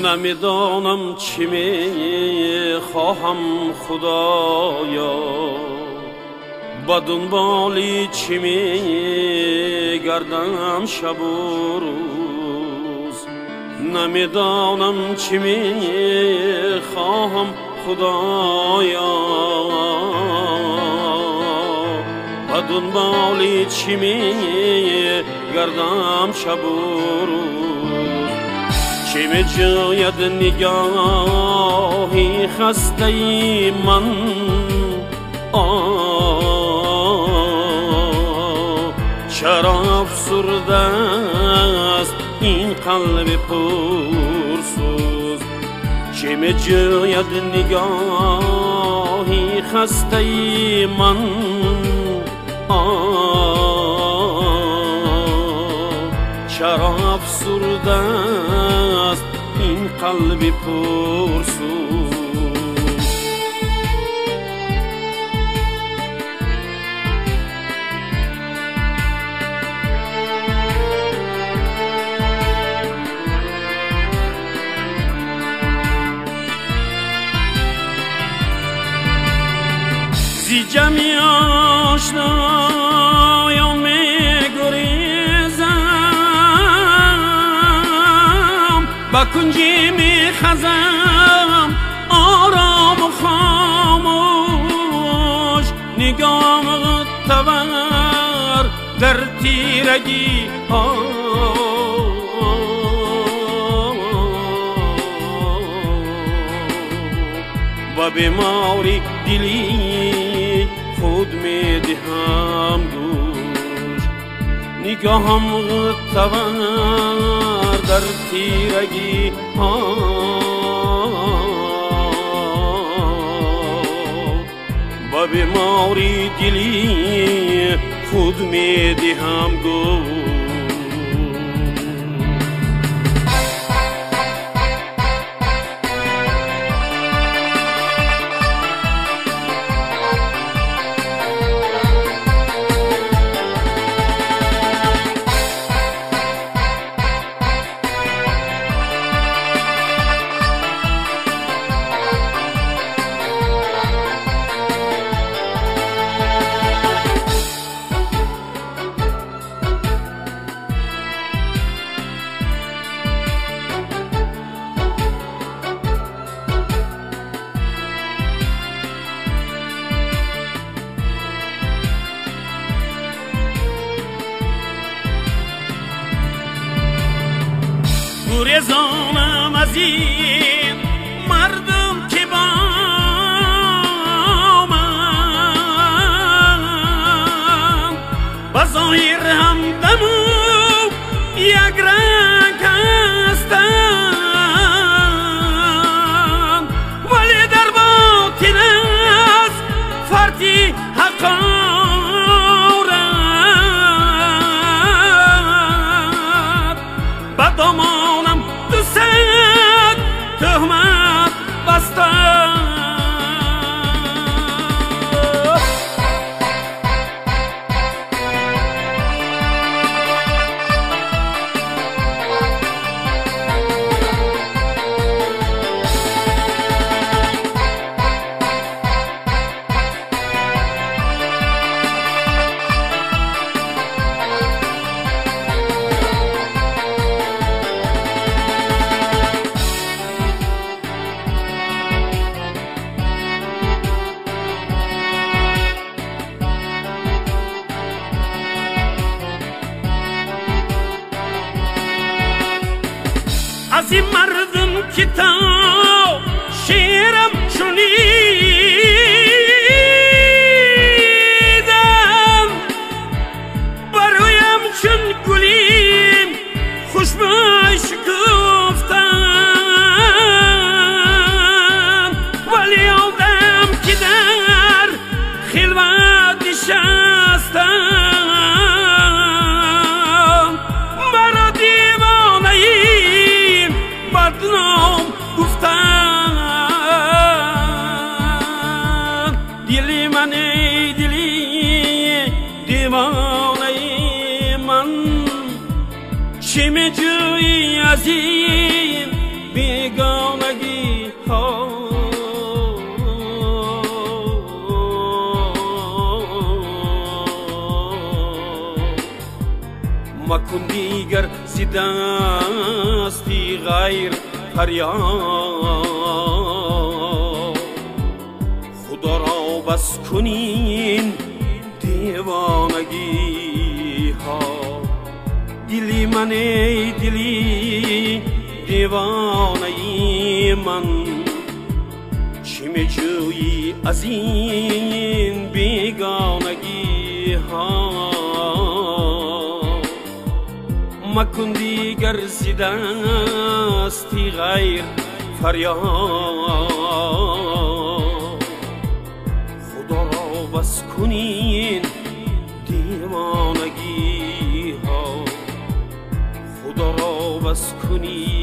نمیدانم چی می خواهم خدایا، با دنبالی چی می گردم شب و روز. نمیدانم چی می خواهم خدایا، با دنبالی چی می گردم شب و روز. چی می جوید نگاهی خسته ای من، چرا افسرده است این قلب پرسوز. چی می جوید نگاهی خسته ای من، چرا افسرده است این قلب پرسوز. زی جمعی آشنایان می گریزم، با کنجی می خزم آرام و خاموش. نگام تور در تیرگی ها، و بیماری دلی خود می دهم گوش. نگاهم تور در تیرگی ها، با بیماری دلی خود می دهم گوش. گریزانم از این مردم که با من بظاهر همدم و یک رنگ هستند، ولی در باطن از فرتی حقارت. به دامانم تهمت بستن. از این مردم که تا شیرم شنیدم، برایم چون گلیم خوشبوی شکفتم، ولی آدم که در خلوت نشستم، مرا دیوانه بدنام گفتن. دلی من ای دلی دیوانه من، چی می جویی از این بیگانگی ها. مکن دیگر ز دستی غیر فریاد، خدا را بس کنین دیوانگی ها. دلی من ای دلی دیوانه من، چی میجویی از این بیگانگی ها. مکن دیگر ز دستی غیر فریاد، خدا را بس کنین دیوانگی ها. خدا را بس کنین